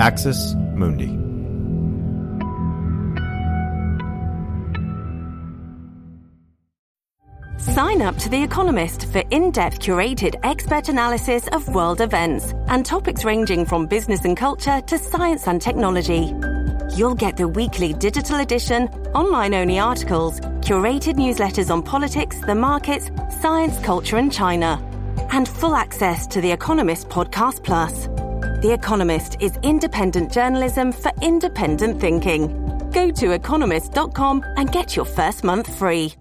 Axis Mundi. Sign up to The Economist for in-depth curated expert analysis of world events and topics ranging from business and culture to science and technology. You'll get the weekly digital edition, online-only articles, curated newsletters on politics, the markets, science, culture and China, and full access to The Economist Podcast Plus. The Economist is independent journalism for independent thinking. Go to economist.com and get your first month free.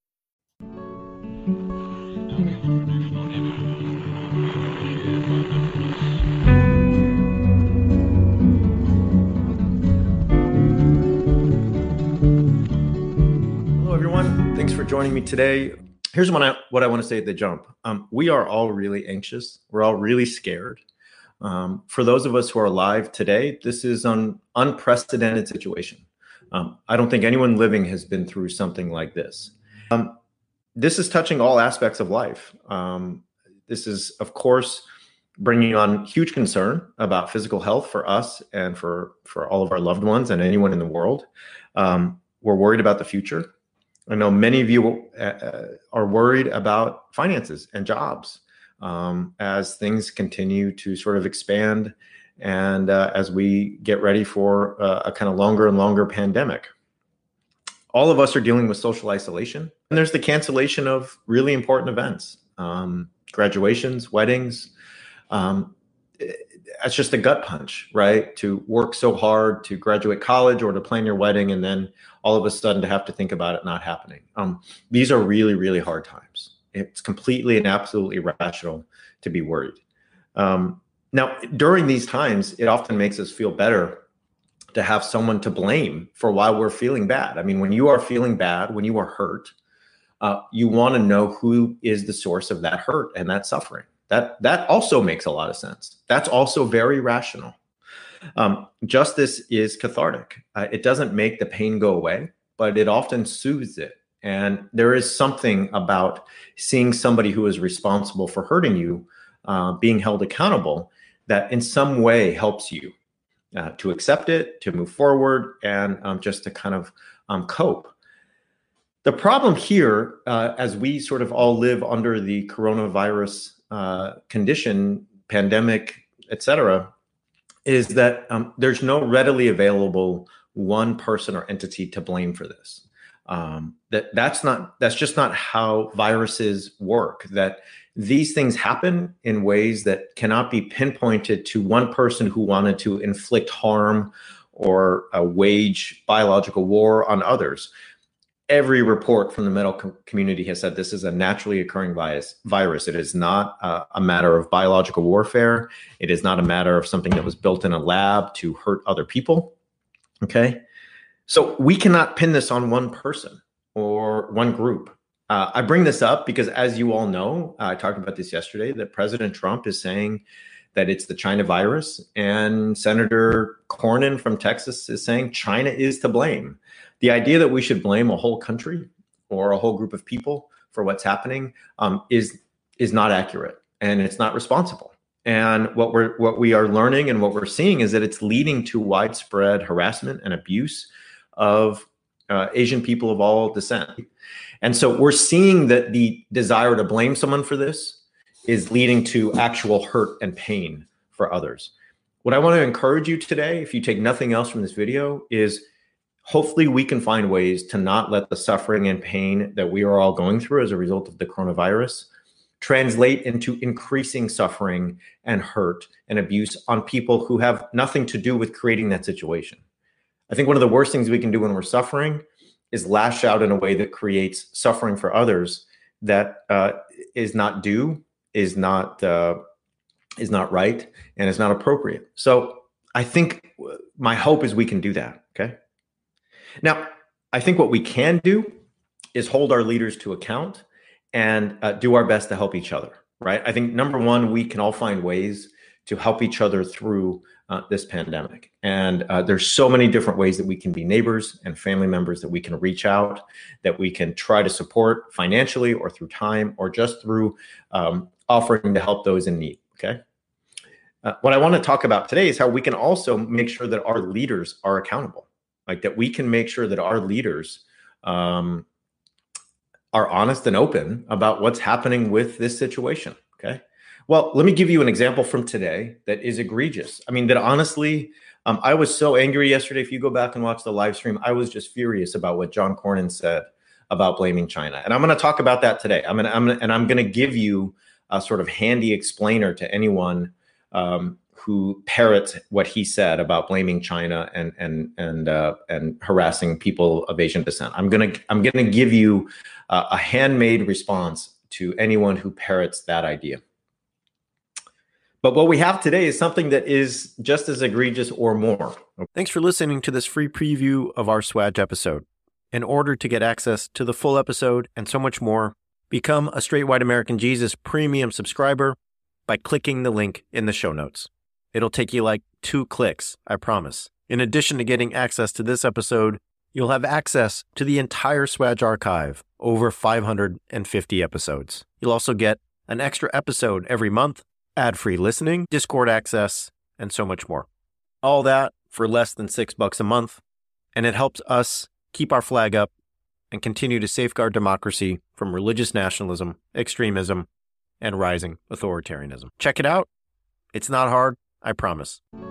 Hello, everyone. Thanks for joining me today. Here's what I want to say at the jump. We are all really anxious. We're all really scared. For those of us who are alive today, this is an unprecedented situation. I don't think anyone living has been through something like this. This is touching all aspects of life. This is, of course, bringing on huge concern about physical health for us and for all of our loved ones and anyone in the world. We're worried about the future. I know many of you are worried about finances and jobs as things continue to sort of expand and as we get ready for a kind of longer and longer pandemic. All of us are dealing with social isolation, and there's the cancellation of really important events, graduations, weddings. It's just a gut punch, right? To work so hard to graduate college or to plan your wedding, and then all of a sudden to have to think about it not happening. These are really, really hard times. It's completely and absolutely irrational to be worried. Now, during these times, it often makes us feel better to have someone to blame for why we're feeling bad. I mean, when you are feeling bad, when you are hurt, you want to know who is the source of that hurt and that suffering. That also makes a lot of sense. That's also very rational. Justice is cathartic. It doesn't make the pain go away, but it often soothes it. And there is something about seeing somebody who is responsible for hurting you being held accountable that in some way helps you to accept it, to move forward, and just to kind of cope. The problem here, as we sort of all live under the coronavirus condition, pandemic, et cetera, is that there's no readily available one person or entity to blame for this. That's just not how viruses work. That these things happen in ways that cannot be pinpointed to one person who wanted to inflict harm or wage biological war on others. Every report from the medical community has said this is a naturally occurring virus. It is not a matter of biological warfare. It is not a matter of something that was built in a lab to hurt other people. Okay? So we cannot pin this on one person or one group. I bring this up because, as you all know, I talked about this yesterday, that President Trump is saying that it's the China virus, and Senator Cornyn from Texas is saying China is to blame. The idea that we should blame a whole country or a whole group of people for what's happening is not accurate, and it's not responsible. And what we are learning and what we're seeing is that it's leading to widespread harassment and abuse of Asian people of all descent. And so we're seeing that the desire to blame someone for this is leading to actual hurt and pain for others. What I want to encourage you today, if you take nothing else from this video, is hopefully we can find ways to not let the suffering and pain that we are all going through as a result of the coronavirus translate into increasing suffering and hurt and abuse on people who have nothing to do with creating that situation. I think one of the worst things we can do when we're suffering is lash out in a way that creates suffering for others that is not due, is not right, and is not appropriate. So I think my hope is we can do that. Okay. Now, I think what we can do is hold our leaders to account and do our best to help each other. Right. I think number one, we can all find ways to help each other through this pandemic. And there's so many different ways that we can be neighbors and family members, that we can reach out, that we can try to support financially or through time or just through offering to help those in need. Okay. What I want to talk about today is how we can also make sure that our leaders are accountable, like that we can make sure that our leaders are honest and open about what's happening with this situation. Okay. Well, let me give you an example from today that is egregious. I mean, that honestly, I was so angry yesterday. If you go back and watch the live stream, I was just furious about what John Cornyn said about blaming China. And I'm going to talk about that today. I'm going to give you a sort of handy explainer to anyone who parrots what he said about blaming China and harassing people of Asian descent. I'm gonna give you a handmade response to anyone who parrots that idea. But what we have today is something that is just as egregious or more. Thanks for listening to this free preview of our Swag episode. In order to get access to the full episode and so much more, become a Straight White American Jesus premium subscriber by clicking the link in the show notes. It'll take you like 2 clicks, I promise. In addition to getting access to this episode, you'll have access to the entire Swag archive, over 550 episodes. You'll also get an extra episode every month, ad-free listening, Discord access, and so much more. All that for less than $6 a month, and it helps us keep our flag up and continue to safeguard democracy from religious nationalism, extremism, and rising authoritarianism. Check it out. It's not hard, I promise.